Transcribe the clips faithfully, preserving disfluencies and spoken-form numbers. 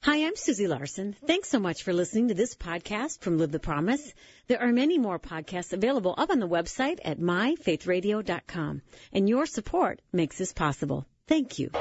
Hi, I'm Susie Larson. Thanks so much for listening to this podcast from Live the Promise. There are many more podcasts available up on the website at my faith radio dot com. And your support makes this possible. Thank you.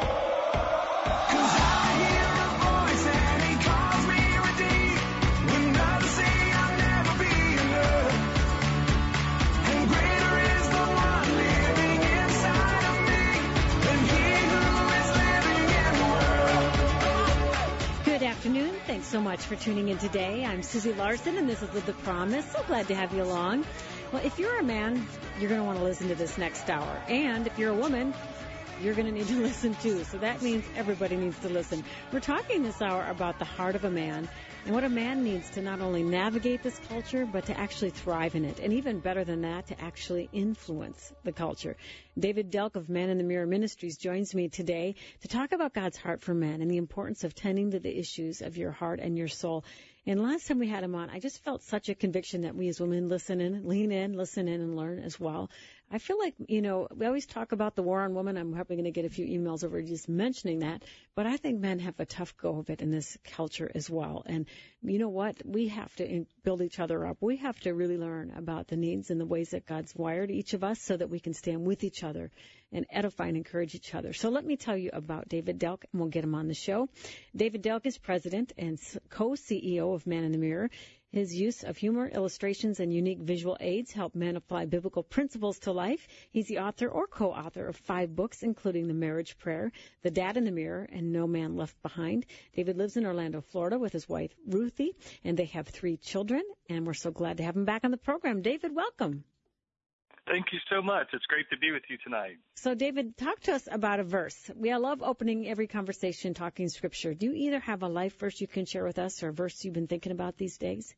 Afternoon. Thanks so much for tuning in today. I'm Susie Larson, and this is Live the Promise. So glad to have you along. Well, if you're a man, you're going to want to listen to this next hour. And if you're a woman, you're going to need to listen too. So that means everybody needs to listen. We're talking this hour about the heart of a man and what a man needs to not only navigate this culture, but to actually thrive in it. And even better than that, to actually influence the culture. David Delk of Man in the Mirror Ministries joins me today to talk about God's heart for men and the importance of tending to the issues of your heart and your soul. And last time we had him on, I just felt such a conviction that we as women listen in, lean in, listen in, and learn as well. I feel like, you know, we always talk about the war on women. I'm probably going to get a few emails over just mentioning that. But I think men have a tough go of it in this culture as well. And you know what? We have to build each other up. We have to really learn about the needs and the ways that God's wired each of us so that we can stand with each other and edify and encourage each other. So let me tell you about David Delk, and we'll get him on the show. David Delk is president and co-C E O of Man in the Mirror. His use of humor, illustrations, and unique visual aids help men apply biblical principles to life. He's the author or co-author of five books, including The Marriage Prayer, The Dad in the Mirror, and No Man Left Behind. David lives in Orlando, Florida, with his wife, Ruthie, and they have three children, and we're so glad to have him back on the program. David, welcome. Thank you so much. It's great to be with you tonight. So, David, talk to us about a verse. We I love opening every conversation talking Scripture. Do you either have a life verse you can share with us or a verse you've been thinking about these days?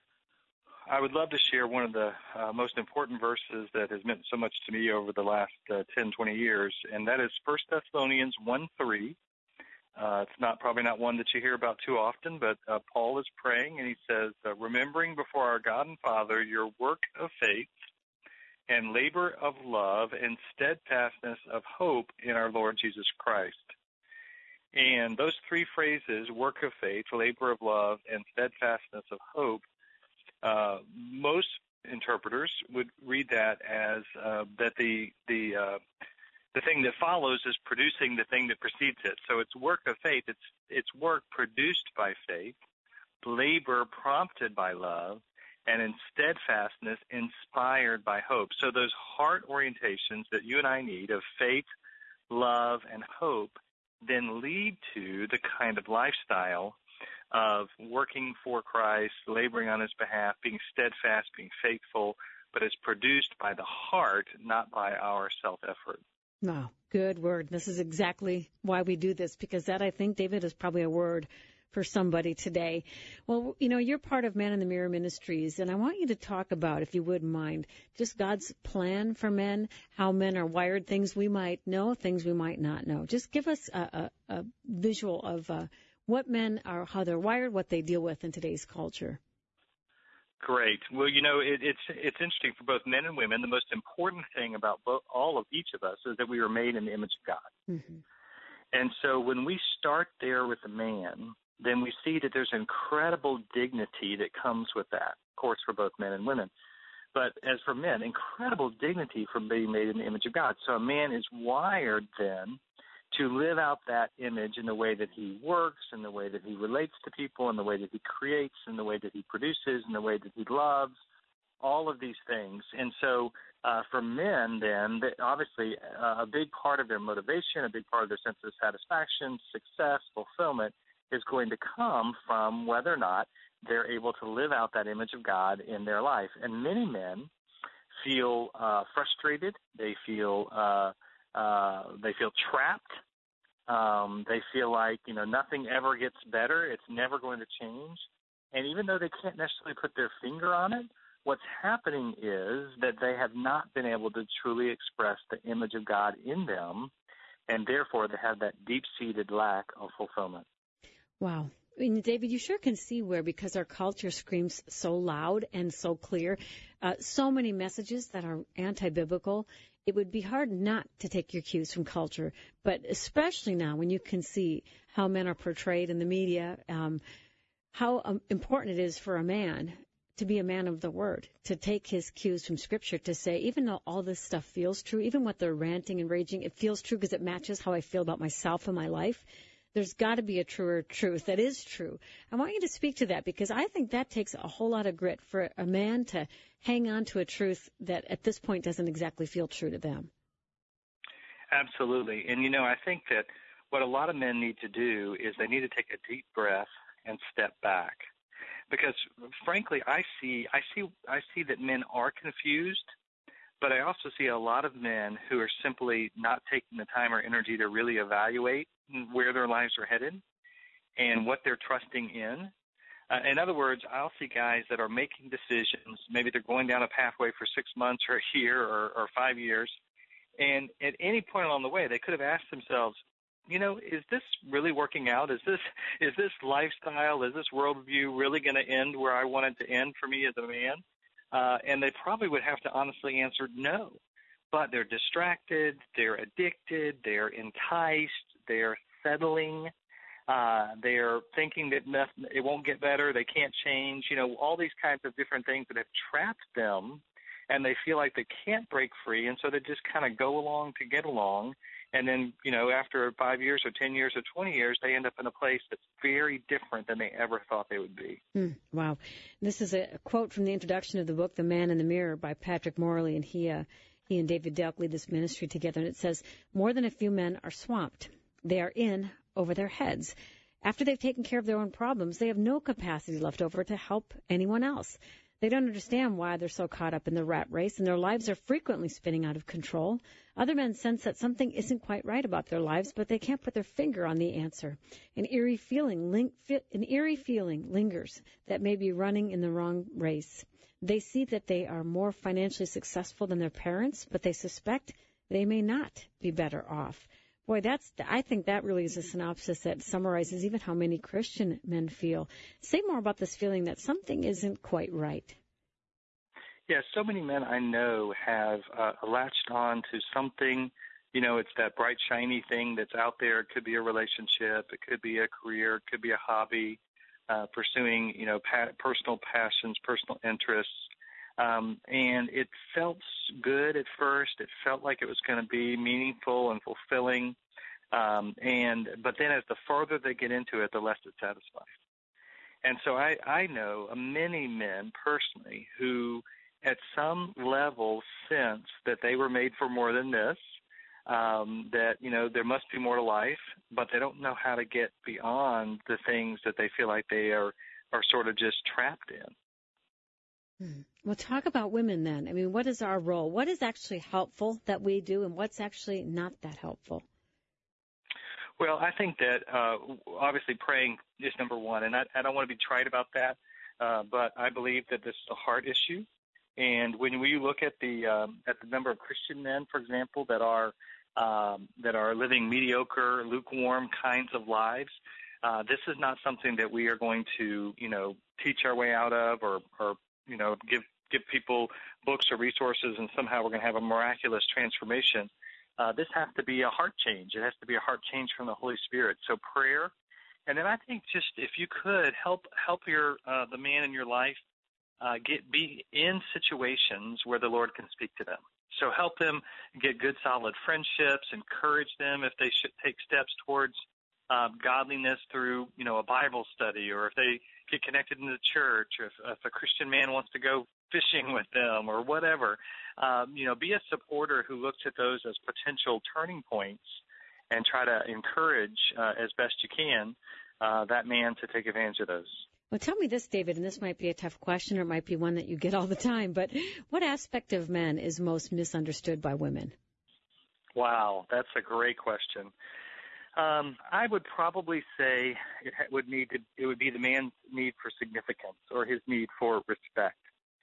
I would love to share one of the uh, most important verses that has meant so much to me over the last uh, ten, twenty years, and that is First Thessalonians one three. Uh, it's not probably not one that you hear about too often, but uh, Paul is praying, and he says, uh, remembering before our God and Father your work of faith and labor of love and steadfastness of hope in our Lord Jesus Christ. And those three phrases, work of faith, labor of love, and steadfastness of hope, uh, most interpreters would read that as uh, that the the uh, the thing that follows is producing the thing that precedes it. So it's work of faith. It's it's work produced by faith, labor prompted by love, and in steadfastness inspired by hope. So those heart orientations that you and I need of faith, love, and hope then lead to the kind of lifestyle of working for Christ, laboring on his behalf, being steadfast, being faithful, but it's produced by the heart, not by our self-effort. Wow, good word. This is exactly why we do this, because that, I think, David, is probably a word for somebody today. Well, you know, you're part of Man in the Mirror Ministries, and I want you to talk about, if you wouldn't mind, just God's plan for men, how men are wired, things we might know, things we might not know. Just give us a, a, a visual of uh, what men are, how they're wired, what they deal with in today's culture. Great. Well, you know, it, it's it's interesting for both men and women. The most important thing about both, all of each of us is that we are made in the image of God. Mm-hmm. And so when we start there with a man, then we see that there's incredible dignity that comes with that, of course, for both men and women. But as for men, incredible dignity for being made in the image of God. So a man is wired then to live out that image in the way that he works, in the way that he relates to people, in the way that he creates, in the way that he produces, in the way that he loves, all of these things. And so uh, for men then, they, obviously uh, a big part of their motivation, a big part of their sense of satisfaction, success, fulfillment is going to come from whether or not they're able to live out that image of God in their life. And many men feel uh, frustrated. They feel uh, uh, they feel trapped. Um, they feel like, you know, nothing ever gets better. It's never going to change. And even though they can't necessarily put their finger on it, what's happening is that they have not been able to truly express the image of God in them, and therefore they have that deep-seated lack of fulfillment. Wow. I mean, David, you sure can see where, because our culture screams so loud and so clear, uh, so many messages that are anti-biblical, it would be hard not to take your cues from culture. But especially now when you can see how men are portrayed in the media, um, how um, important it is for a man to be a man of the word, to take his cues from Scripture, to say, even though all this stuff feels true, even what they're ranting and raging, it feels true because it matches how I feel about myself and my life. There's got to be a truer truth that is true. I want you to speak to that, because I think that takes a whole lot of grit for a man to hang on to a truth that at this point doesn't exactly feel true to them. Absolutely. And, you know, I think that what a lot of men need to do is they need to take a deep breath and step back. Because, frankly, I see, I see, I see that men are confused, but I also see a lot of men who are simply not taking the time or energy to really evaluate where their lives are headed and what they're trusting in. Uh, in other words, I'll see guys that are making decisions. Maybe they're going down a pathway for six months or a year or, or five years, and at any point along the way, they could have asked themselves, you know, is this really working out? Is this is this lifestyle, is this worldview really going to end where I want it to end for me as a man? Uh, and they probably would have to honestly answer no. But they're distracted, they're addicted, they're enticed, they're settling, uh, they're thinking that nothing, it won't get better, they can't change, you know, all these kinds of different things that have trapped them, and they feel like they can't break free, and so they just kind of go along to get along. And then, you know, after five years or ten years or twenty years, they end up in a place that's very different than they ever thought they would be. Mm, wow. This is a quote from the introduction of the book, The Man in the Mirror, by Patrick Morley, and he, uh, he and David Delk lead this ministry together. And it says, more than a few men are swamped. They are in over their heads. After they've taken care of their own problems, they have no capacity left over to help anyone else. They don't understand why they're so caught up in the rat race, and their lives are frequently spinning out of control. Other men sense that something isn't quite right about their lives, but they can't put their finger on the answer. An eerie feeling, ling- an eerie feeling lingers that may be running in the wrong race. They see that they are more financially successful than their parents, but they suspect they may not be better off. Boy, that's, I think that really is a synopsis that summarizes even how many Christian men feel. Say more about this feeling that something isn't quite right. Yeah, so many men I know have uh, latched on to something. You know, it's that bright, shiny thing that's out there. It could be a relationship. It could be a career. It could be a hobby, uh, pursuing, you know, pa- personal passions, personal interests. Um, and it felt good at first. It felt like it was going to be meaningful and fulfilling. Um, and but then as the further they get into it, the less it satisfies. And so I, I know many men personally who at some level sense that they were made for more than this, um, that, you know, there must be more to life, but they don't know how to get beyond the things that they feel like they are, are sort of just trapped in. Hmm. Well, talk about women then. I mean, what is our role? What is actually helpful that we do, and what's actually not that helpful? Well, I think that uh, obviously praying is number one, and I, I don't want to be trite about that, uh, but I believe that this is a heart issue. And when we look at the um, at the number of Christian men, for example, that are um, that are living mediocre, lukewarm kinds of lives, uh, this is not something that we are going to, you know, teach our way out of, or, or you know, give give people books or resources, and somehow we're going to have a miraculous transformation. Uh, this has to be a heart change. It has to be a heart change from the Holy Spirit. So prayer, and then I think just if you could help help your uh, the man in your life. Uh, get be in situations where the Lord can speak to them. So help them get good, solid friendships. Encourage them if they should take steps towards uh, godliness through, you know, a Bible study, or if they get connected in the church, or if, if a Christian man wants to go fishing with them, or whatever. Um, you know, be a supporter who looks at those as potential turning points, and try to encourage uh, as best you can uh, that man to take advantage of those. Well, tell me this, David, and this might be a tough question, or it might be one that you get all the time, but what aspect of men is most misunderstood by women? Wow, that's a great question. Um, I would probably say it would need to, it would be the man's need for significance, or his need for respect.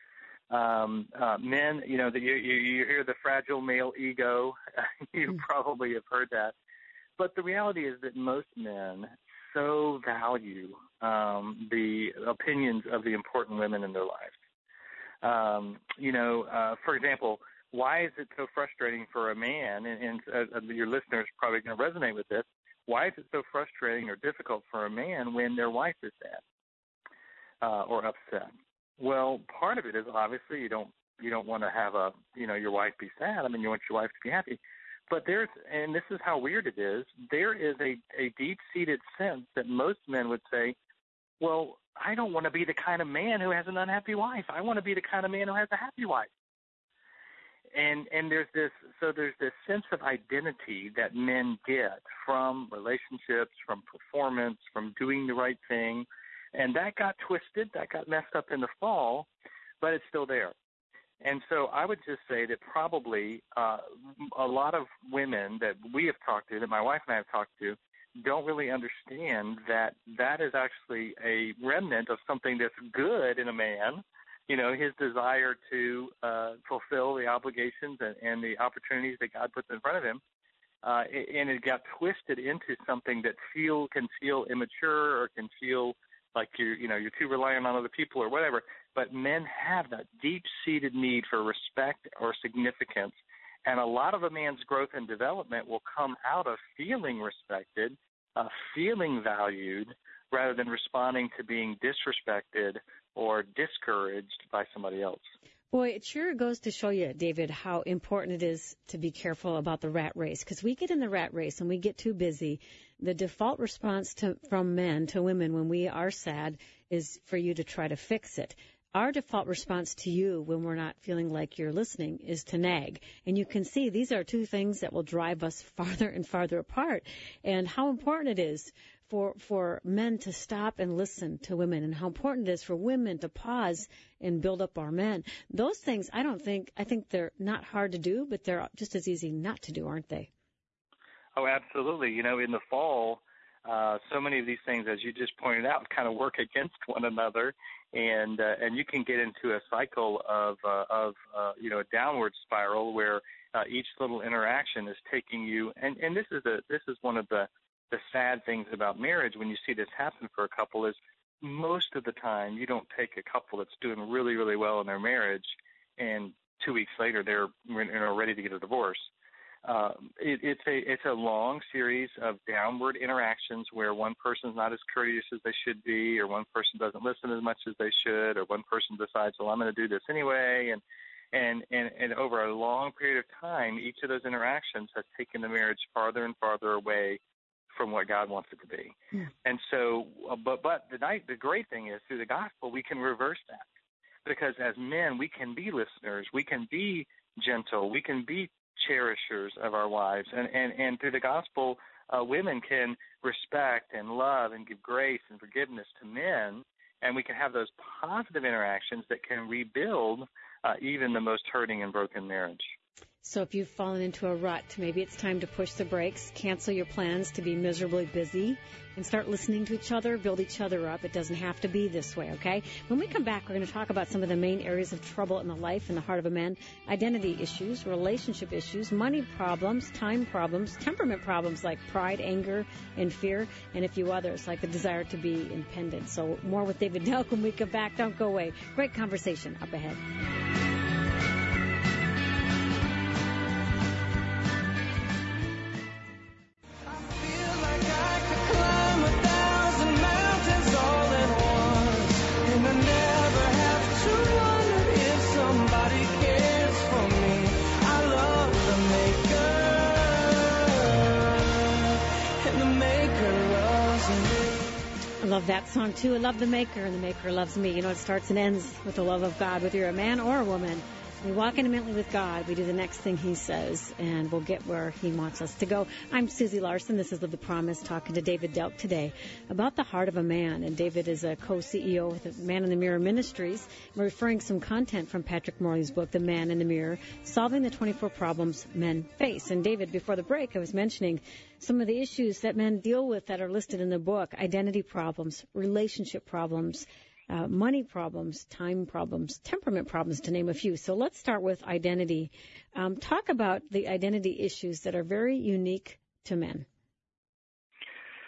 Um, uh, men, you know, the, you, you hear the fragile male ego. You probably have heard that. But the reality is that most men so value um, the opinions of the important women in their lives. Um, you know, uh, for example, why is it so frustrating for a man, and, and uh, your listeners are probably going to resonate with this, why is it so frustrating or difficult for a man when their wife is sad uh, or upset? Well, part of it is obviously you don't you don't want to have a you know your wife be sad. I mean, you want your wife to be happy. But there's, and this is how weird it is, there is a, a deep-seated sense that most men would say, well, I don't want to be the kind of man who has an unhappy wife. I want to be the kind of man who has a happy wife. And and there's this, so there's this sense of identity that men get from relationships, from performance, from doing the right thing. And that got twisted, that got messed up in the fall, but it's still there. And so I would just say that probably uh, a lot of women that we have talked to, that my wife and I have talked to, don't really understand that that is actually a remnant of something that's good in a man, you know, his desire to uh, fulfill the obligations and, and the opportunities that God puts in front of him. Uh, and it got twisted into something that feel can feel immature or can feel like you're, you know, you're too reliant on other people or whatever. But men have that deep-seated need for respect or significance. And a lot of a man's growth and development will come out of feeling respected, uh, feeling valued, rather than responding to being disrespected or discouraged by somebody else. Boy, it sure goes to show you, David, how important it is to be careful about the rat race. Because we get in the rat race and we get too busy. The default response to, from men to women when we are sad is for you to try to fix it. Our default response to you when we're not feeling like you're listening is to nag. And you can see these are two things that will drive us farther and farther apart. And how important it is for for men to stop and listen to women, and how important it is for women to pause and build up our men. Those things, I don't think, I think they're not hard to do, but they're just as easy not to do, aren't they? Oh, absolutely. You know, in the fall, uh, so many of these things, as you just pointed out, kind of work against one another, and uh, and you can get into a cycle of uh, of uh, you know a downward spiral where uh, each little interaction is taking you. And, and this is a this is one of the the sad things about marriage when you see this happen for a couple is most of the time you don't take a couple that's doing really really well in their marriage, and two weeks later they're you know, ready to get a divorce. Uh, it, it's a it's a long series of downward interactions where one person's not as courteous as they should be, or one person doesn't listen as much as they should, or one person decides, well, I'm going to do this anyway, and and and and over a long period of time, each of those interactions has taken the marriage farther and farther away from what God wants it to be. Yeah. And so, uh, but but the night the great thing is through the gospel we can reverse that, because as men we can be listeners, we can be gentle, we can be cherishers of our wives, and, and, and through the gospel, uh, women can respect and love and give grace and forgiveness to men, and we can have those positive interactions that can rebuild uh, even the most hurting and broken marriage. So if you've fallen into a rut, maybe it's time to push the brakes, cancel your plans to be miserably busy, and start listening to each other, build each other up. It doesn't have to be this way, okay? When we come back, we're going to talk about some of the main areas of trouble in the life and the heart of a man: identity issues, relationship issues, money problems, time problems, temperament problems like pride, anger, and fear, and a few others like the desire to be independent. So more with David Delk when we come back. Don't go away. Great conversation up ahead. I love that song, too. I love the Maker, and the Maker loves me. You know, it starts and ends with the love of God. Whether you're a man or a woman, we walk intimately with God. We do the next thing He says, and we'll get where He wants us to go. I'm Susie Larson. This is Live the Promise, talking to David Delk today about the heart of a man. And David is a co-C E O with the Man in the Mirror Ministries. We're referring some content from Patrick Morley's book, The Man in the Mirror, Solving the twenty-four Problems Men Face. And David, before the break, I was mentioning some of the issues that men deal with that are listed in the book: identity problems, relationship problems, Uh, money problems, time problems, temperament problems, to name a few. So let's start with identity. Um, talk about the identity issues that are very unique to men.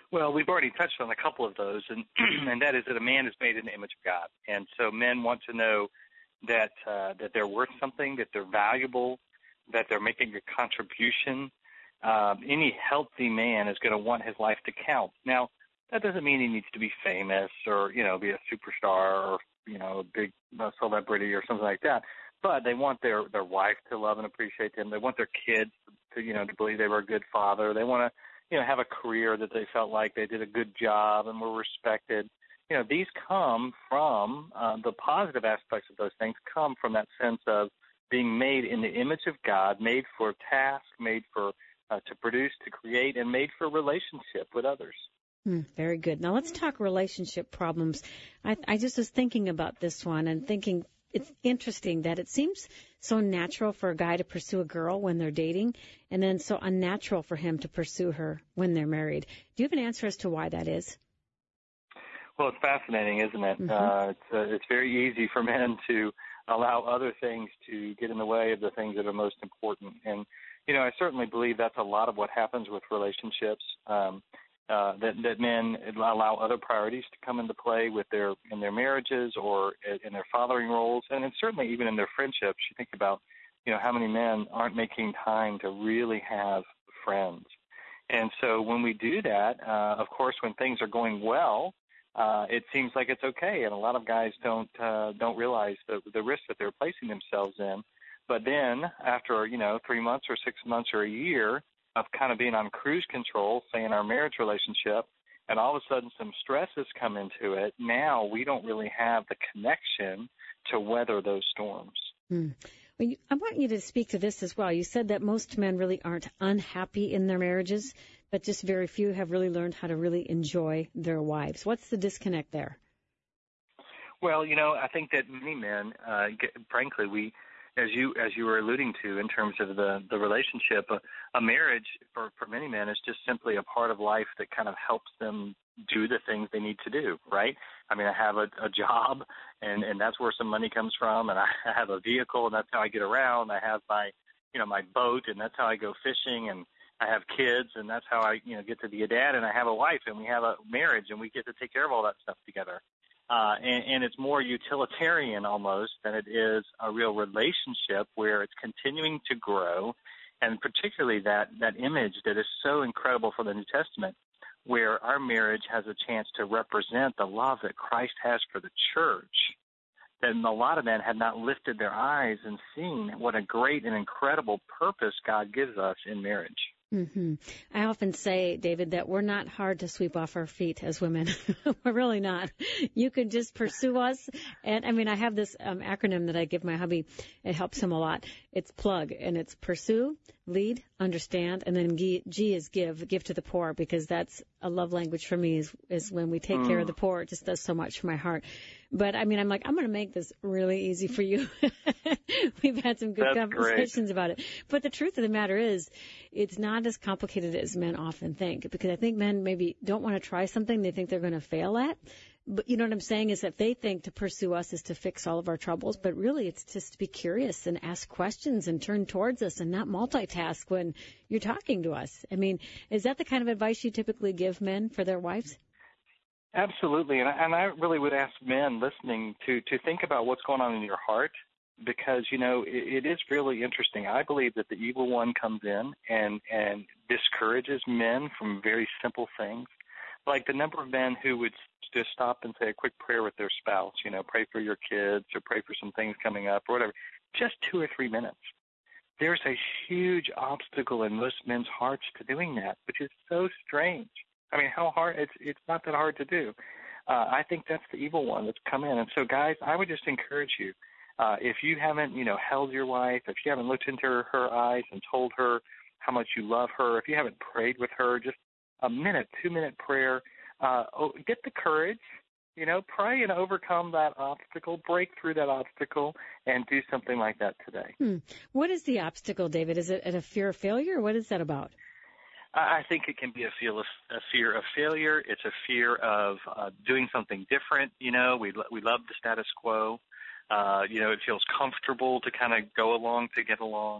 Well, we've already touched on a couple of those, and and that is that a man is made in the image of God, and so men want to know that uh, that they're worth something, that they're valuable, that they're making a contribution. Um, any healthy man is going to want his life to count. Now, that doesn't mean he needs to be famous or, you know, be a superstar or, you know, a big uh, celebrity or something like that. But they want their, their wife to love and appreciate them. They want their kids to, you know, to believe they were a good father. They want to, you know, have a career that they felt like they did a good job and were respected. You know, these come from uh, the positive aspects of those things come from that sense of being made in the image of God, made for task, made for uh, to produce, to create, and made for relationship with others. Mm, very good. Now let's talk relationship problems. I, I just was thinking about this one and thinking it's interesting that it seems so natural for a guy to pursue a girl when they're dating and then so unnatural for him to pursue her when they're married. Do you have an answer as to why that is? Well, it's fascinating, isn't it? Mm-hmm. Uh, it's, uh, it's very easy for men to allow other things to get in the way of the things that are most important. And, you know, I certainly believe that's a lot of what happens with relationships, um, uh, that, that men allow other priorities to come into play with their in their marriages or in their fathering roles, and it's certainly even in their friendships. You think about, you know, how many men aren't making time to really have friends. And so when we do that, uh, of course, when things are going well, Uh, it seems like it's okay, and a lot of guys don't uh, don't realize the the risk that they're placing themselves in. But then, after you know three months or six months or a year of kind of being on cruise control, say in our marriage relationship, and all of a sudden some stresses come into it. Now we don't really have the connection to weather those storms. Mm. Well, you, I want you to speak to this as well. You said that most men really aren't unhappy in their marriages, but just very few have really learned how to really enjoy their wives. What's the disconnect there? Well, you know, I think that many men, uh, get, frankly, we, as you as you were alluding to, in terms of the the relationship, a, a marriage for for many men is just simply a part of life that kind of helps them do the things they need to do, right? I mean, I have a, a job, and and that's where some money comes from, and I have a vehicle, and that's how I get around. I have my, you know, my boat, and that's how I go fishing, and I have kids, and that's how I, you know, get to be a dad, and I have a wife, and we have a marriage, and we get to take care of all that stuff together. Uh, and, and it's more utilitarian almost than it is a real relationship where it's continuing to grow, and particularly that, that image that is so incredible for the New Testament, where our marriage has a chance to represent the love that Christ has for the church. Then a lot of men have not lifted their eyes and seen what a great and incredible purpose God gives us in marriage. Mm-hmm. I often say, David, that we're not hard to sweep off our feet as women. We're really not. You can just pursue us. And, I mean, I have this um, acronym that I give my hubby. It helps him a lot. It's PLUG, and it's pursue, lead, understand, and then G, G is give, give to the poor, because that's a love language for me is, is when we take mm. care of the poor. It just does so much for my heart. But, I mean, I'm like, I'm going to make this really easy for you. We've had some good That's conversations great. about it. But the truth of the matter is, it's not as complicated as men often think, because I think men maybe don't want to try something they think they're going to fail at. But you know what I'm saying is that they think to pursue us is to fix all of our troubles, but really it's just to be curious and ask questions and turn towards us and not multitask when you're talking to us. I mean, is that the kind of advice you typically give men for their wives? Absolutely, and I, and I really would ask men listening to, to think about what's going on in your heart, because, you know, it, it is really interesting. I believe that the evil one comes in and, and discourages men from very simple things, like the number of men who would just stop and say a quick prayer with their spouse, you know, pray for your kids or pray for some things coming up or whatever, just two or three minutes. There's a huge obstacle in most men's hearts to doing that, which is so strange. I mean, how hard? It's it's not that hard to do. Uh, I think that's the evil one that's come in. And so, guys, I would just encourage you, uh, if you haven't, you know, held your wife, if you haven't looked into her, her eyes and told her how much you love her, if you haven't prayed with her, just a minute, two-minute prayer, uh, oh, get the courage, you know, pray and overcome that obstacle, break through that obstacle, and do something like that today. Hmm. What is the obstacle, David? Is it a fear of failure? What is that about? I think it can be a feel of a fear of failure. It's a fear of uh, doing something different. You know, we we love the status quo. Uh, you know, it feels comfortable to kind of go along to get along.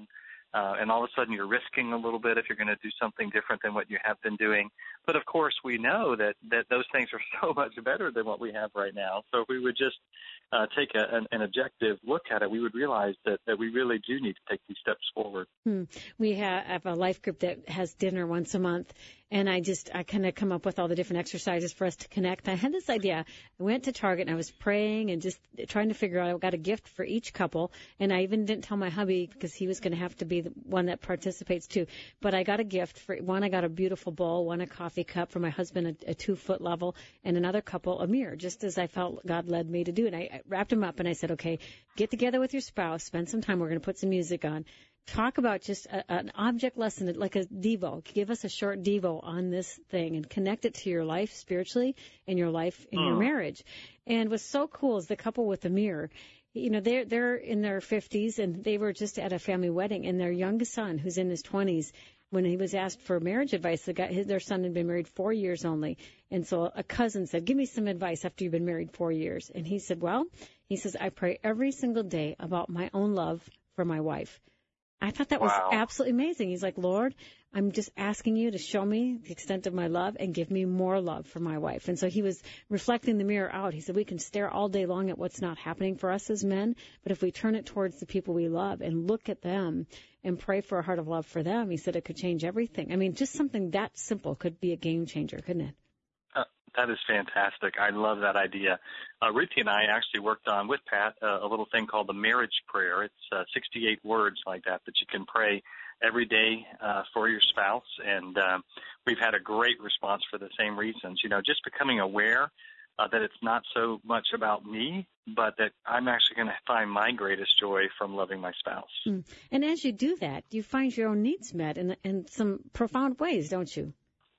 Uh, and all of a sudden you're risking a little bit if you're going to do something different than what you have been doing. But, of course, we know that, that those things are so much better than what we have right now. So if we would just uh, take a, an, an objective look at it, we would realize that, that we really do need to take these steps forward. Hmm. We have a life group that has dinner once a month, and I just, I kind of come up with all the different exercises for us to connect. I had this idea. I went to Target and I was praying and just trying to figure out, I got a gift for each couple, and I even didn't tell my hubby because he was going to have to be the one that participates too. But I got a gift for one. I got a beautiful bowl, one a coffee cup, for my husband a, a two foot level, and another couple a mirror, just as I felt God led me to do. And I, I wrapped them up and I said, okay, get together with your spouse, spend some time. We're going to put some music on. Talk about just a, an object lesson, like a Devo. Give us a short Devo on this thing and connect it to your life spiritually and your life in oh. your marriage. And what's so cool is the couple with the mirror. You know, they're, they're in their fifties, and they were just at a family wedding, and their youngest son, who's in his twenties, when he was asked for marriage advice, the guy, his, their son had been married four years only. And so a cousin said, give me some advice after you've been married four years. And he said, well, he says, I pray every single day about my own love for my wife. I thought that was wow. absolutely amazing. He's like, Lord, I'm just asking you to show me the extent of my love and give me more love for my wife. And so he was reflecting the mirror out. He said, we can stare all day long at what's not happening for us as men, but if we turn it towards the people we love and look at them and pray for a heart of love for them, he said it could change everything. I mean, just something that simple could be a game changer, couldn't it? Uh, that is fantastic. I love that idea. Uh, Ruthie and I actually worked on, with Pat, uh, a little thing called the marriage prayer. It's uh, sixty-eight words like that that you can pray every day uh, for your spouse. And uh, we've had a great response for the same reasons. You know, just becoming aware uh, that it's not so much about me, but that I'm actually going to find my greatest joy from loving my spouse. Mm. And as you do that, you find your own needs met in, in some profound ways, don't you?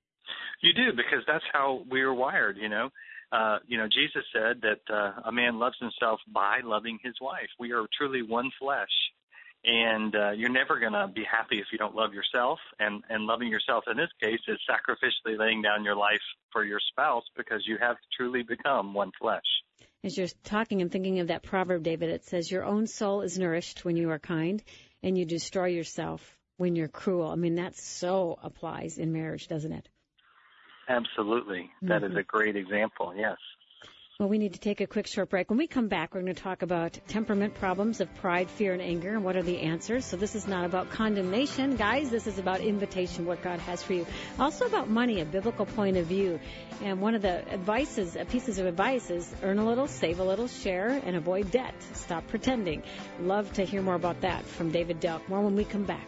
You do, because that's how we are wired, you know. Uh, you know, Jesus said that uh, a man loves himself by loving his wife. We are truly one flesh, and uh, you're never going to be happy if you don't love yourself. And, and loving yourself in this case is sacrificially laying down your life for your spouse, because you have truly become one flesh. As you're talking, I'm thinking of that proverb, David. It says, your own soul is nourished when you are kind, and you destroy yourself when you're cruel. I mean, that so applies in marriage, doesn't it? Absolutely. That mm-hmm. is a great example, yes. Well, we need to take a quick short break. When we come back, we're going to talk about temperament problems of pride, fear, and anger, and what are the answers. So this is not about condemnation, guys. This is about invitation, what God has for you. Also about money, a biblical point of view. And one of the advices, pieces of advice is earn a little, save a little, share, and avoid debt. Stop pretending. Love to hear more about that from David Delk. More when we come back.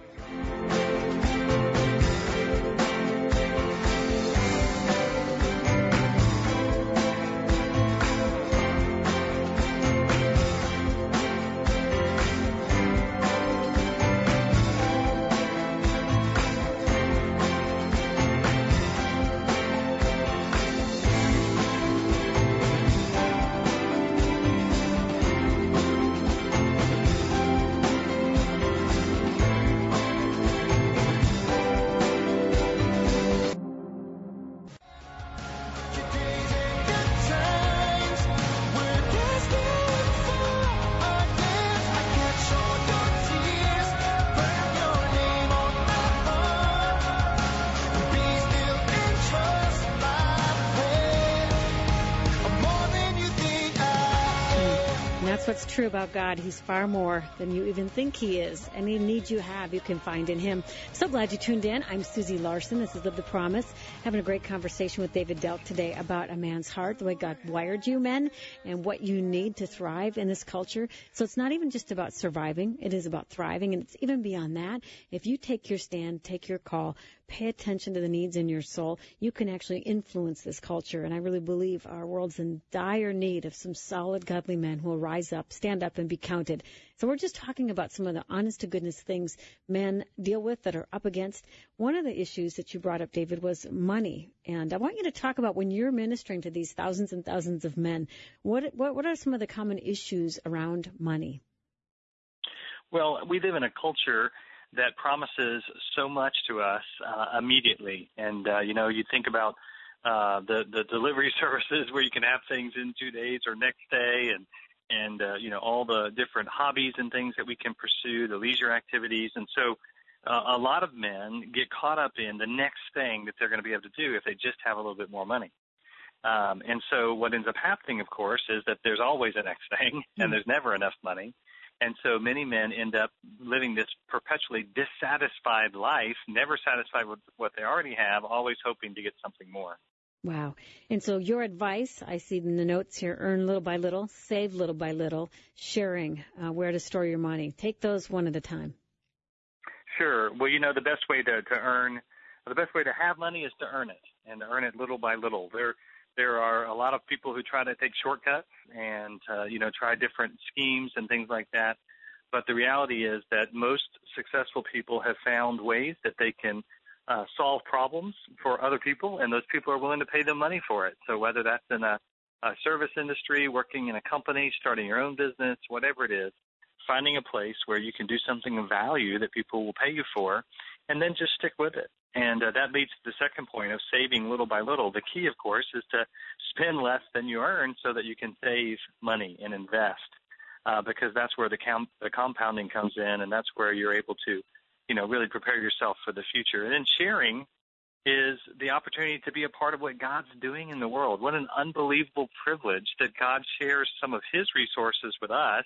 What's true about God, he's far more than you even think he is. Any need you have, you can find in him. So glad you tuned in. I'm Susie Larson. This is Live the Promise. Having a great conversation with David Delk today about a man's heart, the way God wired you men, and what you need to thrive in this culture. So it's not even just about surviving. It is about thriving, and it's even beyond that. If you take your stand, take your call, pay attention to the needs in your soul, you can actually influence this culture. And I really believe our world's in dire need of some solid, godly men who will rise up, stand up, and be counted. So we're just talking about some of the honest-to-goodness things men deal with that are up against. One of the issues that you brought up, David, was money. And I want you to talk about when you're ministering to these thousands and thousands of men, what what, what are some of the common issues around money? Well, we live in a culture that promises so much to us uh, immediately. And, uh, you know, you think about uh, the, the delivery services where you can have things in two days or next day, and and, uh, you know, all the different hobbies and things that we can pursue, the leisure activities. And so uh, a lot of men get caught up in the next thing that they're going to be able to do if they just have a little bit more money. Um, and so what ends up happening, of course, is that there's always a next thing, and there's never enough money. And so many men end up living this perpetually dissatisfied life, never satisfied with what they already have, always hoping to get something more. Wow. And so your advice, I see in the notes here, earn little by little, save little by little, sharing uh, where to store your money. Take those one at a time. Sure. Well, you know, the best way to, to earn, the best way to have money is to earn it, and to earn it little by little. There There are a lot of people who try to take shortcuts and, uh, you know, try different schemes and things like that. But the reality is that most successful people have found ways that they can uh, solve problems for other people, and those people are willing to pay them money for it. So whether that's in a, a service industry, working in a company, starting your own business, whatever it is, finding a place where you can do something of value that people will pay you for, and then just stick with it. And uh, that leads to the second point of saving little by little. The key, of course, is to spend less than you earn so that you can save money and invest, uh, because that's where the, com- the compounding comes in, and that's where you're able to, you know, really prepare yourself for the future. And then sharing is the opportunity to be a part of what God's doing in the world. What an unbelievable privilege that God shares some of his resources with us,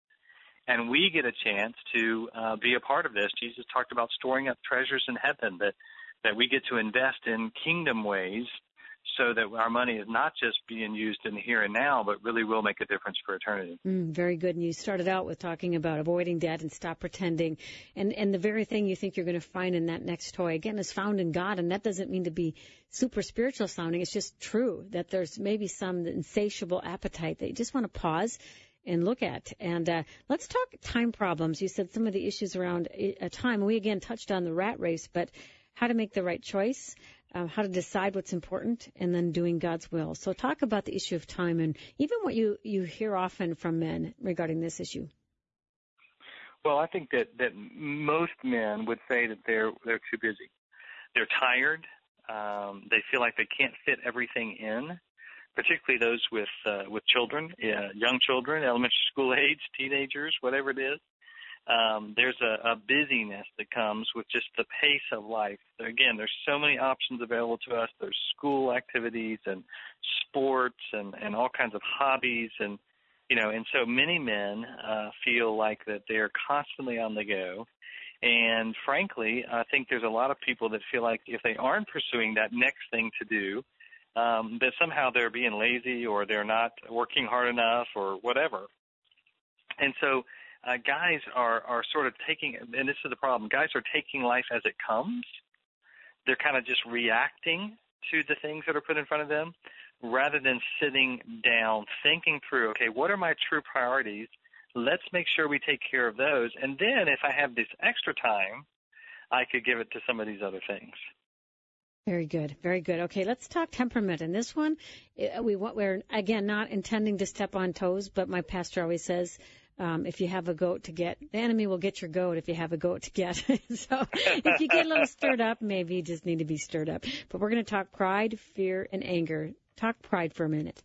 and we get a chance to uh, be a part of this. Jesus talked about storing up treasures in heaven, that that we get to invest in kingdom ways so that our money is not just being used in the here and now, but really will make a difference for eternity. Mm, very good. And you started out with talking about avoiding debt and stop pretending. And, and the very thing you think you're going to find in that next toy, again, is found in God. And that doesn't mean to be super spiritual sounding. It's just true that there's maybe some insatiable appetite that you just want to pause and look at. And uh, let's talk time problems. You said some of the issues around a time. We, again, touched on the rat race, but how to make the right choice, uh, how to decide what's important, and then doing God's will. So talk about the issue of time and even what you, you hear often from men regarding this issue. Well, I think that, that most men would say that they're they're too busy. They're tired. Um, they feel like they can't fit everything in, particularly those with uh, with children, uh, young children, elementary school age, teenagers, whatever it is. Um, there's a, a busyness that comes with just the pace of life. Again, there's so many options available to us. There's school activities and sports and, and all kinds of hobbies. And, you know, and so many men uh, feel like that they're constantly on the go. And frankly, I think there's a lot of people that feel like if they aren't pursuing that next thing to do, um, that somehow they're being lazy or they're not working hard enough or whatever. And so Uh, guys are, are sort of taking, and this is the problem, guys are taking life as it comes. They're kind of just reacting to the things that are put in front of them rather than sitting down, thinking through, okay, what are my true priorities? Let's make sure we take care of those. And then if I have this extra time, I could give it to some of these other things. Very good. Very good. Okay, let's talk temperament. And this one, we, we're, again, not intending to step on toes, but my pastor always says, Um, if you have a goat to get, the enemy will get your goat if you have a goat to get. So if you get a little stirred up, maybe you just need to be stirred up. But we're going to talk pride, fear, and anger. Talk pride for a minute.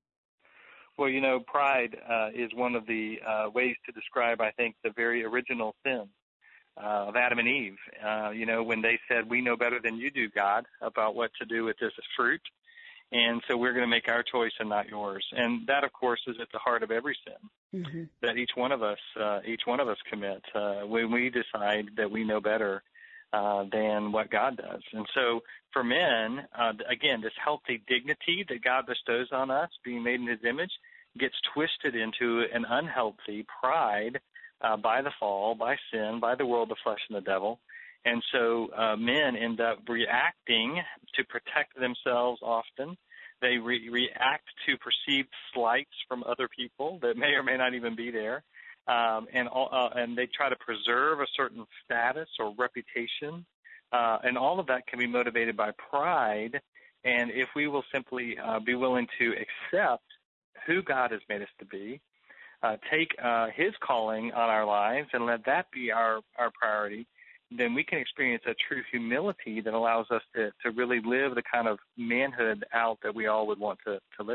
Well, you know, pride uh, is one of the uh, ways to describe, I think, the very original sin uh, of Adam and Eve. Uh, you know, when they said, we know better than you do, God, about what to do with this fruit. And so we're going to make our choice and not yours. And that, of course, is at the heart of every sin mm-hmm. that each one of us, uh, each one of us commit uh, when we decide that we know better uh, than what God does. And so for men, uh, again, this healthy dignity that God bestows on us, being made in his image, gets twisted into an unhealthy pride uh, by the fall, by sin, by the world, the flesh, and the devil. And so uh, men end up reacting to protect themselves often. They re- react to perceived slights from other people that may or may not even be there. Um, and, all, uh, and they try to preserve a certain status or reputation. Uh, and all of that can be motivated by pride. And if we will simply uh, be willing to accept who God has made us to be, uh, take uh, his calling on our lives and let that be our, our priority, then we can experience a true humility that allows us to, to really live the kind of manhood out that we all would want to, to live.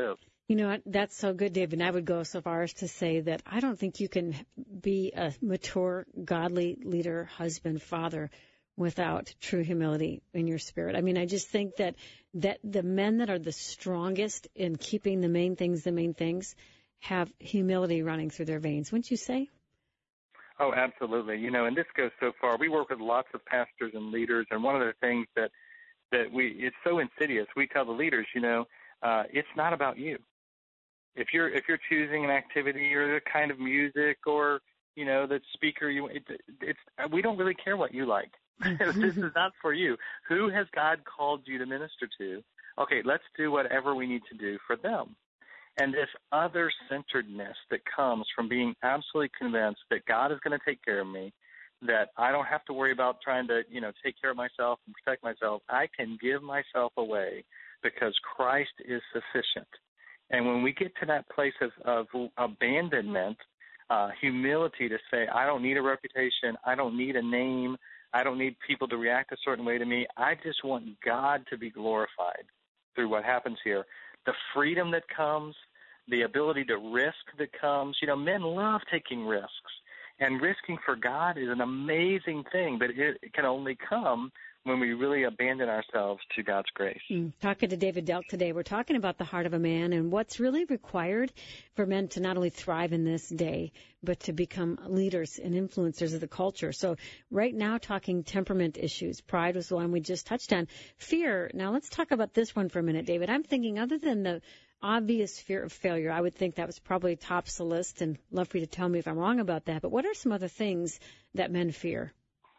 You know, that's so good, David. And I would go so far as to say that I don't think you can be a mature, godly leader, husband, father without true humility in your spirit. I mean, I just think that, that the men that are the strongest in keeping the main things the main things have humility running through their veins. Wouldn't you say? Oh, absolutely. You know, and this goes so far. We work with lots of pastors and leaders, and one of the things that, that we, it's so insidious. We tell the leaders, you know, uh, it's not about you. If you're if you're choosing an activity or the kind of music or, you know, the speaker you it, it's we don't really care what you like. This is not for you. Who has God called you to minister to? Okay, let's do whatever we need to do for them. And this other-centeredness that comes from being absolutely convinced that God is going to take care of me, that I don't have to worry about trying to, you know, take care of myself and protect myself. I can give myself away because Christ is sufficient. And when we get to that place of, of abandonment, uh, humility to say, I don't need a reputation, I don't need a name, I don't need people to react a certain way to me, I just want God to be glorified through what happens here. The freedom that comes, the ability to risk that comes. You know, men love taking risks, and risking for God is an amazing thing, but it, it can only come when we really abandon ourselves to God's grace. Mm. Talking to David Delk today, we're talking about the heart of a man and what's really required for men to not only thrive in this day, but to become leaders and influencers of the culture. So right now, talking temperament issues. Pride was the one we just touched on. Fear. Now let's talk about this one for a minute, David. I'm thinking other than the obvious fear of failure, I would think that was probably tops the list, and love for you to tell me if I'm wrong about that. But what are some other things that men fear?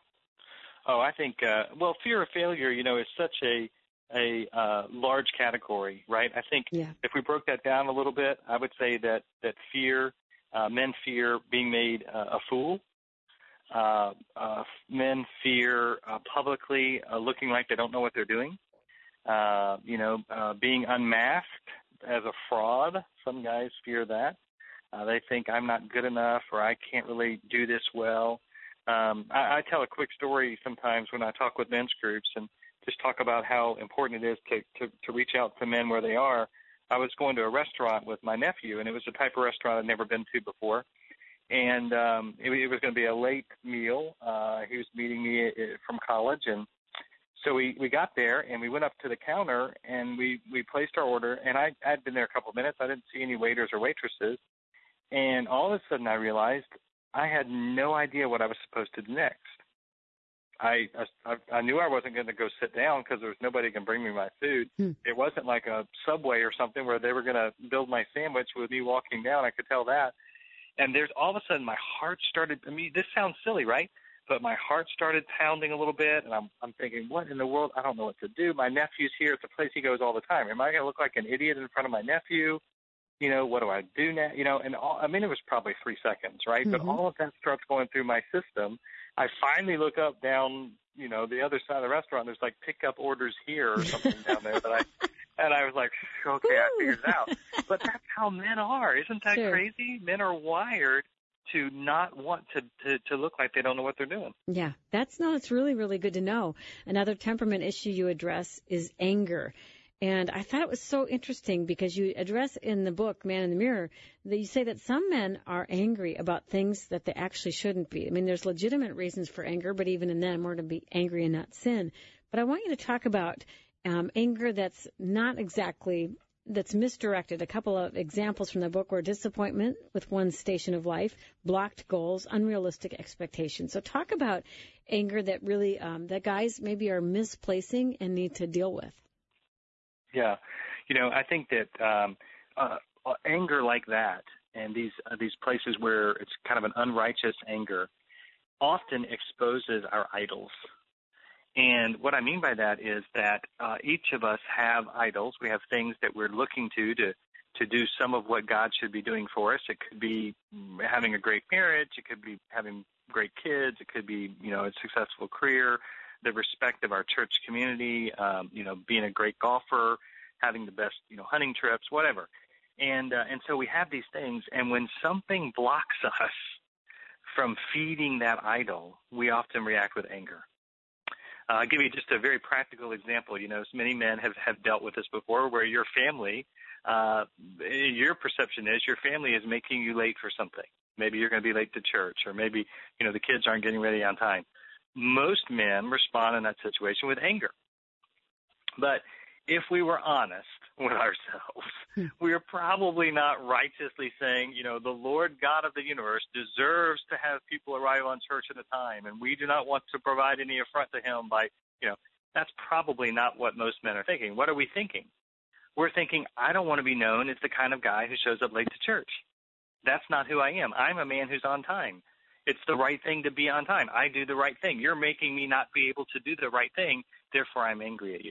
Oh, I think, uh, well, fear of failure, you know, is such a a uh, large category, right? I think yeah. if we broke that down a little bit, I would say that, that fear, uh, men fear being made uh, a fool. Uh, uh, men fear uh, publicly uh, looking like they don't know what they're doing. Uh, you know, uh, being unmasked as a fraud. Some guys fear that. Uh, they think I'm not good enough or I can't really do this well. Um, I, I tell a quick story sometimes when I talk with men's groups and just talk about how important it is to, to, to reach out to men where they are. I was going to a restaurant with my nephew, and it was a type of restaurant I'd never been to before. And um, it, it was going to be a late meal. Uh, he was meeting me from college, and so we, we got there, and we went up to the counter, and we, we placed our order. And I, I'd been there a couple of minutes. I didn't see any waiters or waitresses. And all of a sudden I realized I had no idea what I was supposed to do next. I, I, I knew I wasn't going to go sit down because there was nobody can bring me my food. Hmm. It wasn't like a Subway or something where they were going to build my sandwich with me walking down. I could tell that. And there's all of a sudden my heart started, I mean, this sounds silly, right? But my heart started pounding a little bit, and I'm, I'm thinking, what in the world? I don't know what to do. My nephew's here. It's a place he goes all the time. Am I going to look like an idiot in front of my nephew? You know, what do I do now? You know, and all, I mean, it was probably three seconds, right? Mm-hmm. But all of that starts going through my system. I finally look up down, you know, the other side of the restaurant. There's like pick up orders here or something down there that I, and I was like, okay, I figured it out. But that's how men are. Isn't that sure. crazy? Men are wired to not want to, to, to look like they don't know what they're doing. Yeah, that's no, it's really, really good to know. Another temperament issue you address is anger. And I thought it was so interesting because you address in the book, Man in the Mirror, that you say that some men are angry about things that they actually shouldn't be. I mean, there's legitimate reasons for anger, but even in them, we're to be angry and not sin. But I want you to talk about um, anger that's not exactly, that's misdirected. A couple of examples from the book were disappointment with one's station of life, blocked goals, unrealistic expectations. So talk about anger that really, um, that guys maybe are misplacing and need to deal with. Yeah, you know, I think that um, uh, anger like that and these uh, these places where it's kind of an unrighteous anger often exposes our idols. And what I mean by that is that uh, each of us have idols. We have things that we're looking to to to do some of what God should be doing for us. It could be having a great marriage. It could be having great kids. It could be, you know, a successful career, the respect of our church community, um, you know, being a great golfer, having the best, you know, hunting trips, whatever. And uh, and so we have these things, and when something blocks us from feeding that idol, we often react with anger. Uh, I'll give you just a very practical example. You know, many men have, have dealt with this before, where your family uh, your perception is your family is making you late for something. Maybe you're going to be late to church, or maybe, you know, the kids aren't getting ready on time. Most men respond in that situation with anger. But if we were honest with ourselves, hmm. we are probably not righteously saying, you know, the Lord God of the universe deserves to have people arrive on church at a time, and we do not want to provide any affront to him by, you know, that's probably not what most men are thinking. What are we thinking? We're thinking, I don't want to be known as the kind of guy who shows up late to church. That's not who I am. I'm a man who's on time. It's the right thing to be on time. I do the right thing. You're making me not be able to do the right thing, therefore I'm angry at you.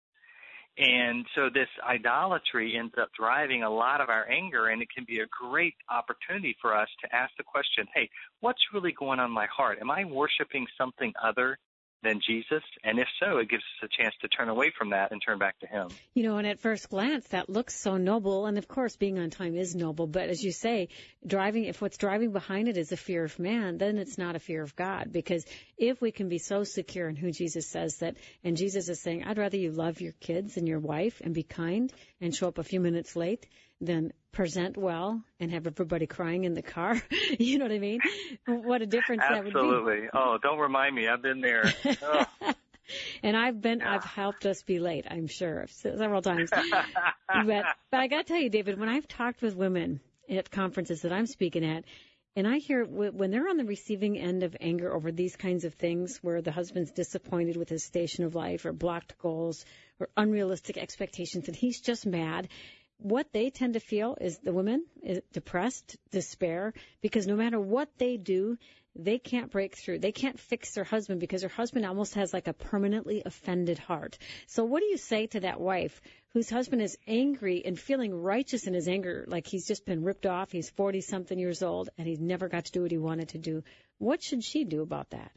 And so this idolatry ends up driving a lot of our anger, and it can be a great opportunity for us to ask the question, hey, what's really going on in my heart? Am I worshiping something other than Jesus? And if so, it gives us a chance to turn away from that and turn back to him. You know, and at first glance, that looks so noble. And of course, being on time is noble. But as you say, driving, if what's driving behind it is a fear of man, then it's not a fear of God. Because if we can be so secure in who Jesus says that, and Jesus is saying, I'd rather you love your kids and your wife and be kind and show up a few minutes late than present well and have everybody crying in the car. You know what I mean? What a difference that would be. Absolutely. Oh, don't remind me. I've been there. Oh. And I've been, yeah. I've helped us be late, I'm sure, several times. but, but I got to tell you, David, when I've talked with women at conferences that I'm speaking at, and I hear when they're on the receiving end of anger over these kinds of things, where the husband's disappointed with his station of life or blocked goals or unrealistic expectations, and he's just mad, what they tend to feel is the woman is depressed, despair, because no matter what they do, they can't break through. They can't fix their husband because her husband almost has like a permanently offended heart. So what do you say to that wife whose husband is angry and feeling righteous in his anger, like he's just been ripped off, he's forty-something years old, and he's never got to do what he wanted to do? What should she do about that?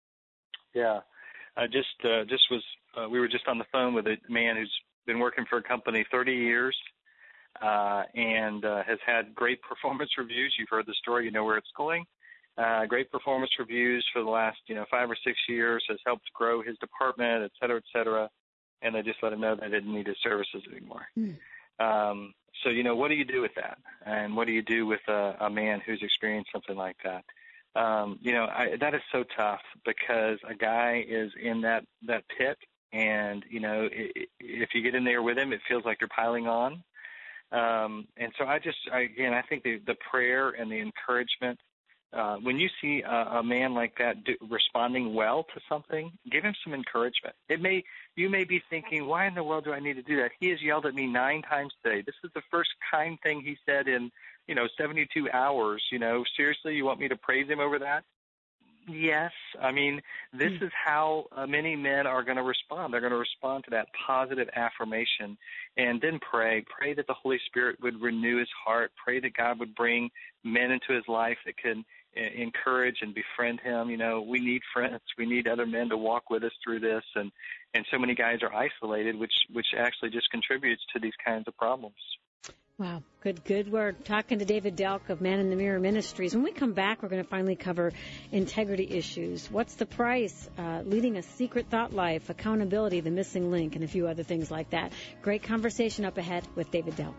Yeah, I just uh, just was, uh, we were just on the phone with a man who's been working for a company thirty years. Uh, and uh, has had great performance reviews. You've heard the story. You know where it's going. Uh, great performance reviews for the last, you know, five or six years, has helped grow his department, et cetera, et cetera. And they just let him know they didn't need his services anymore. Mm. Um, so, you know, what do you do with that? And what do you do with a, a man who's experienced something like that? Um, you know, I, that is so tough because a guy is in that, that pit. And, you know, it, if you get in there with him, it feels like you're piling on. Um, and so I just, I, again, I think the, the prayer and the encouragement, uh, when you see a, a man like that do, responding well to something, give him some encouragement. It may, you may be thinking, why in the world do I need to do that? He has yelled at me nine times today. This is the first kind thing he said in, you know, seventy-two hours. You know, seriously, you want me to praise him over that? Yes. I mean, this is how uh, many men are going to respond. They're going to respond to that positive affirmation and then pray. Pray that the Holy Spirit would renew his heart. Pray that God would bring men into his life that can uh, encourage and befriend him. You know, we need friends. We need other men to walk with us through this. And, and so many guys are isolated, which, which actually just contributes to these kinds of problems. Wow. Good, good. We're talking to David Delk of Man in the Mirror Ministries. When we come back, we're going to finally cover integrity issues. What's the price? Uh, leading a secret thought life, accountability, the missing link, and a few other things like that. Great conversation up ahead with David Delk.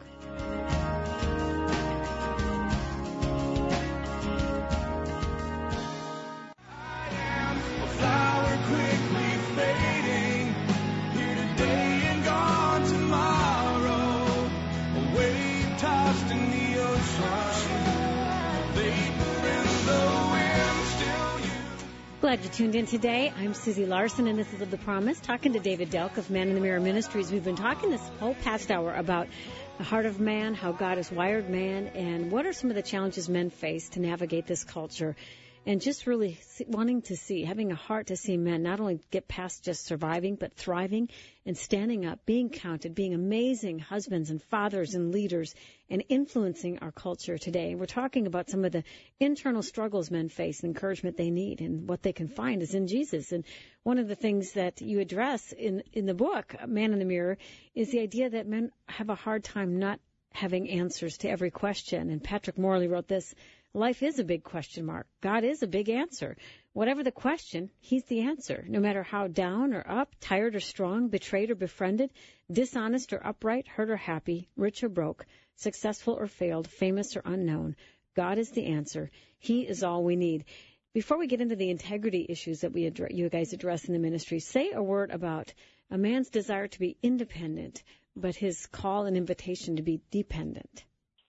Glad you tuned in today. I'm Susie Larson, and this is Of the Promise, talking to David Delk of Man in the Mirror Ministries. We've been talking this whole past hour about the heart of man, how God has wired man, and what are some of the challenges men face to navigate this culture. And just really wanting to see, having a heart to see men not only get past just surviving, but thriving and standing up, being counted, being amazing husbands and fathers and leaders, and influencing our culture today. And we're talking about some of the internal struggles men face, and encouragement they need, and what they can find is in Jesus. And one of the things that you address in, in the book, Man in the Mirror, is the idea that men have a hard time not having answers to every question. And Patrick Morley wrote this: life is a big question mark. God is a big answer. whatever the question, he's the answer. No matter how down or up, tired or strong, betrayed or befriended, dishonest or upright, hurt or happy, rich or broke, successful or failed, famous or unknown, God is the answer. He is all we need. Before we get into the integrity issues that we address, you guys address in the ministry, say a word about a man's desire to be independent, but his call and invitation to be dependent.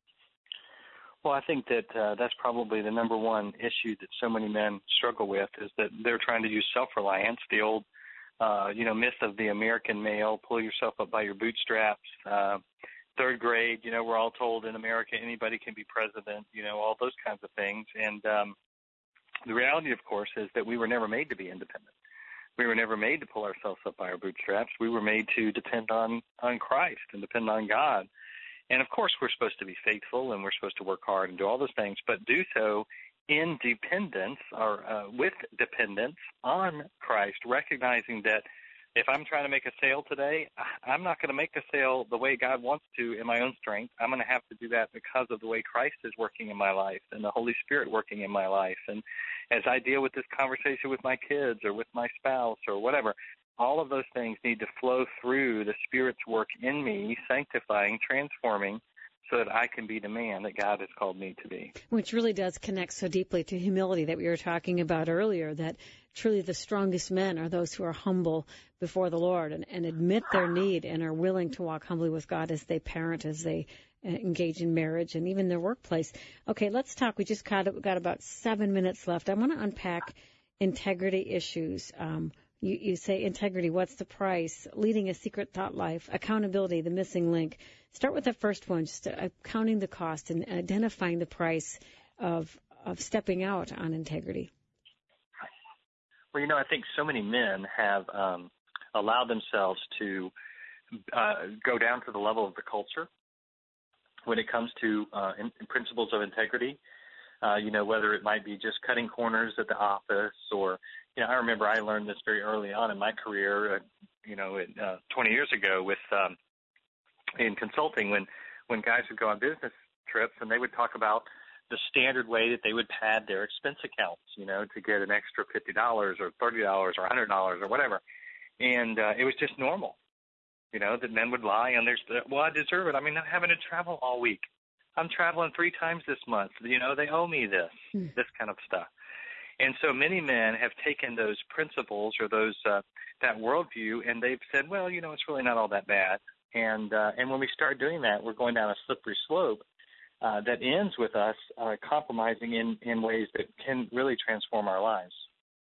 Well, I think that uh, that's probably the number one issue that so many men struggle with, is that they're trying to use self-reliance, the old, uh, you know, myth of the American male, pull yourself up by your bootstraps. Uh, third grade, you know, we're all told in America anybody can be president, you know, all those kinds of things. And um, the reality, of course, is that we were never made to be independent. We were never made to pull ourselves up by our bootstraps. We were made to depend on, on Christ and depend on God. And, of course, we're supposed to be faithful and we're supposed to work hard and do all those things, but do so in dependence or uh, with dependence on Christ, recognizing that if I'm trying to make a sale today, I'm not going to make the sale the way God wants to in my own strength. I'm going to have to do that because of the way Christ is working in my life and the Holy Spirit working in my life. And as I deal with this conversation with my kids or with my spouse or whatever, all of those things need to flow through the Spirit's work in me, sanctifying, transforming, so that I can be the man that God has called me to be. Which really does connect so deeply to humility that we were talking about earlier, that truly the strongest men are those who are humble before the Lord and, and admit their need and are willing to walk humbly with God as they parent, as they engage in marriage and even their workplace. Okay, let's talk. We just got, got about seven minutes left. I want to unpack integrity issues. Um, You, you say integrity, what's the price? Leading a secret thought life, accountability, the missing link. Start with the first one, just uh, counting the cost and identifying the price of of stepping out on integrity. Well, you know, I think so many men have um, allowed themselves to uh, go down to the level of the culture when it comes to uh, in, in principles of integrity. Uh, you know, whether it might be just cutting corners at the office or, you know, I remember I learned this very early on in my career, uh, you know, uh, twenty years ago with um, in consulting when, when guys would go on business trips and they would talk about the standard way that they would pad their expense accounts, you know, to get an extra fifty dollars or thirty dollars or one hundred dollars or whatever. And uh, it was just normal, you know, that men would lie on their, well, I deserve it. I mean, I'm having to travel all week. I'm traveling three times this month. You know, they owe me this, mm. this kind of stuff. And so many men have taken those principles or those uh, that worldview, and they've said, well, you know, it's really not all that bad. And uh, and when we start doing that, we're going down a slippery slope uh, that ends with us uh, compromising in, in ways that can really transform our lives.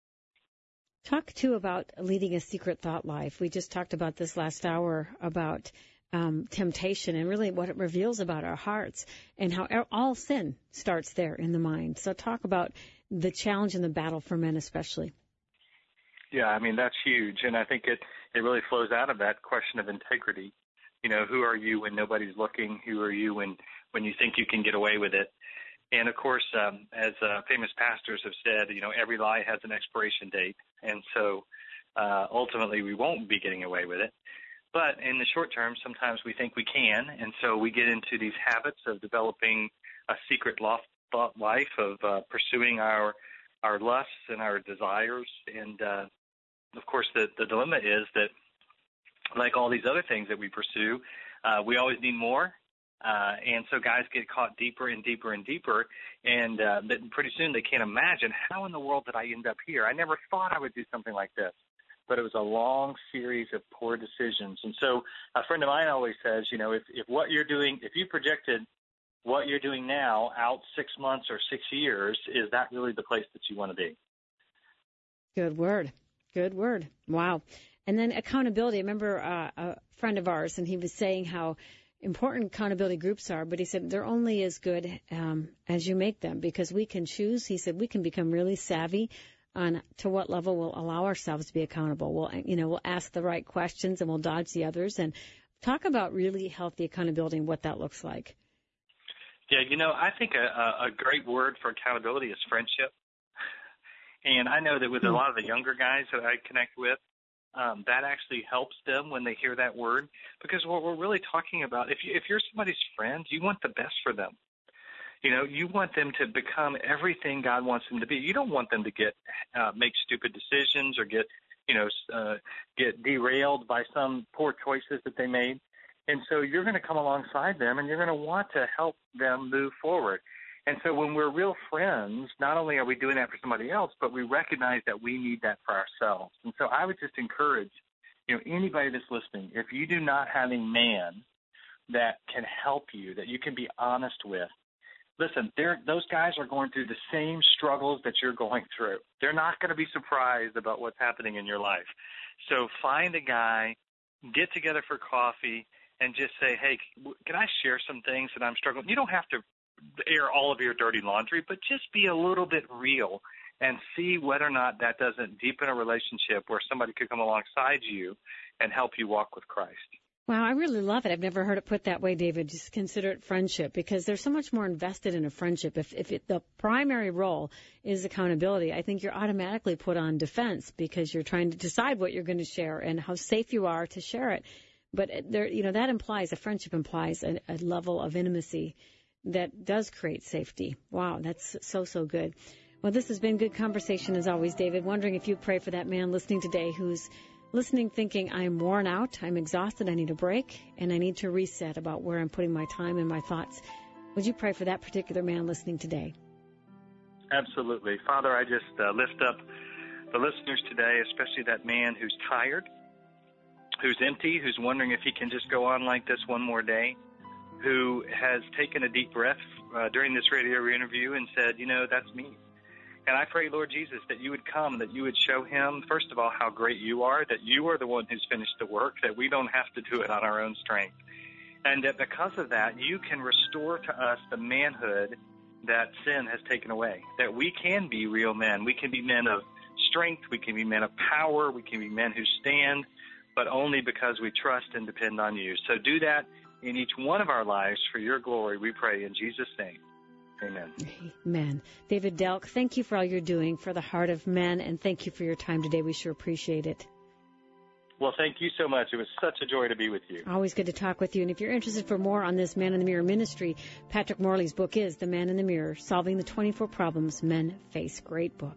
Talk, too, about leading a secret thought life. We just talked about this last hour about Um, temptation and really what it reveals about our hearts and how all sin starts there in the mind. So talk about the challenge and the battle for men especially. Yeah, I mean, that's huge. And I think it, it really flows out of that question of integrity. You know, who are you when nobody's looking? Who are you when, when you think you can get away with it? And, of course, um, as uh, famous pastors have said, you know, every lie has an expiration date. And so uh, ultimately we won't be getting away with it. But in the short term, sometimes we think we can, and so we get into these habits of developing a secret thought life of uh, pursuing our our lusts and our desires. And, uh, of course, the, the dilemma is that, like all these other things that we pursue, uh, we always need more. Uh, and so guys get caught deeper and deeper and deeper, and uh, pretty soon they can't imagine, how in the world did I end up here? I never thought I would do something like this. But it was a long series of poor decisions. And so a friend of mine always says, you know, if, if what you're doing, if you projected what you're doing now out six months or six years, is that really the place that you want to be? Good word. Good word. Wow. And then accountability. I remember uh, a friend of ours, and he was saying how important accountability groups are, but he said they're only as good um, as you make them, because we can choose. He said we can become really savvy on to what level we'll allow ourselves to be accountable. We'll, you know, we'll ask the right questions and we'll dodge the others, and talk about really healthy accountability and what that looks like. Yeah, you know, I think a, a great word for accountability is friendship. And I know that with a lot of the younger guys that I connect with, um, that actually helps them when they hear that word, because what we're really talking about, if you, if you're somebody's friend, you want the best for them. You know, you want them to become everything God wants them to be. You don't want them to get uh, make stupid decisions or get, you know, uh, get derailed by some poor choices that they made. And so you're going to come alongside them, and you're going to want to help them move forward. And so when we're real friends, not only are we doing that for somebody else, but we recognize that we need that for ourselves. And so I would just encourage, you know, anybody that's listening, if you do not have a man that can help you, that you can be honest with, listen, they're, those guys are going through the same struggles that you're going through. They're not going to be surprised about what's happening in your life. So find a guy, get together for coffee, and just say, hey, can I share some things that I'm struggling? You don't have to air all of your dirty laundry, but just be a little bit real and see whether or not that doesn't deepen a relationship where somebody could come alongside you and help you walk with Christ. Wow, I really love it. I've never heard it put that way, David. Just consider it friendship, because there's so much more invested in a friendship. If, if it, the primary role is accountability, I think you're automatically put on defense because you're trying to decide what you're going to share and how safe you are to share it. But there, you know, that implies, a friendship implies a, a level of intimacy that does create safety. Wow, that's so, so good. Well, this has been good conversation as always, David. Wondering if you'd pray for that man listening today who's listening thinking, I'm worn out, I'm exhausted, I need a break, and I need to reset about where I'm putting my time and my thoughts. Would you pray for that particular man listening today? Absolutely. Father, I just uh, lift up the listeners today, especially that man who's tired, who's empty, who's wondering if he can just go on like this one more day, who has taken a deep breath uh, during this radio interview and said, you know, that's me. And I pray, Lord Jesus, that you would come, that you would show him, first of all, how great you are, that you are the one who's finished the work, that we don't have to do it on our own strength. And that because of that, you can restore to us the manhood that sin has taken away, that we can be real men. We can be men of strength. We can be men of power. We can be men who stand, but only because we trust and depend on you. So do that in each one of our lives for your glory, we pray in Jesus' name. Amen. Amen. David Delk, thank you for all you're doing for the heart of men, and thank you for your time today. We sure appreciate it. Well, thank you so much. It was such a joy to be with you. Always good to talk with you. And if you're interested for more on this Man in the Mirror ministry, Patrick Morley's book is The Man in the Mirror, Solving the twenty-four Problems Men Face. Great book.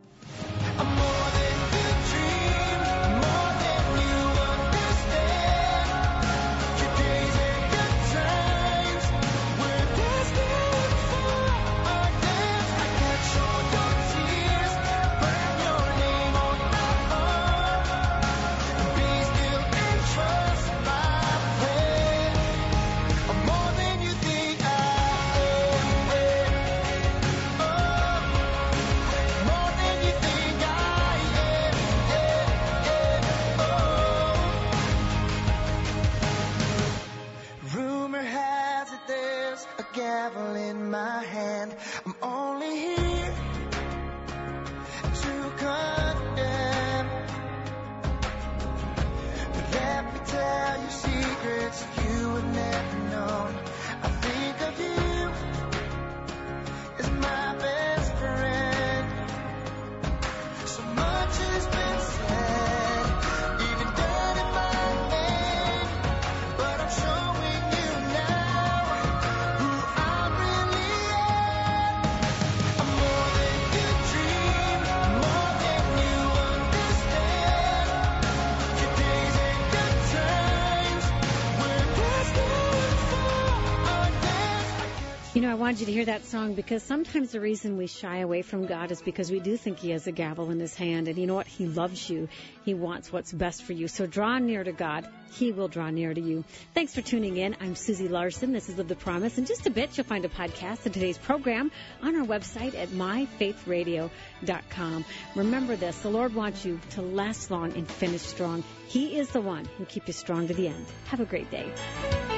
Gavel in my hand. I'm only here to condemn. But let me tell you secrets you have never known. I think of you as my best friend. So much has been said, even done in my name, but I'm showing you now. You know, I wanted you to hear that song because sometimes the reason we shy away from God is because we do think he has a gavel in his hand. And you know what? He loves you. He wants what's best for you. So draw near to God. He will draw near to you. Thanks for tuning in. I'm Susie Larson. This is Live the Promise. In just a bit, you'll find a podcast of today's program on our website at my faith radio dot com. Remember this. The Lord wants you to last long and finish strong. He is the one who will keep you strong to the end. Have a great day.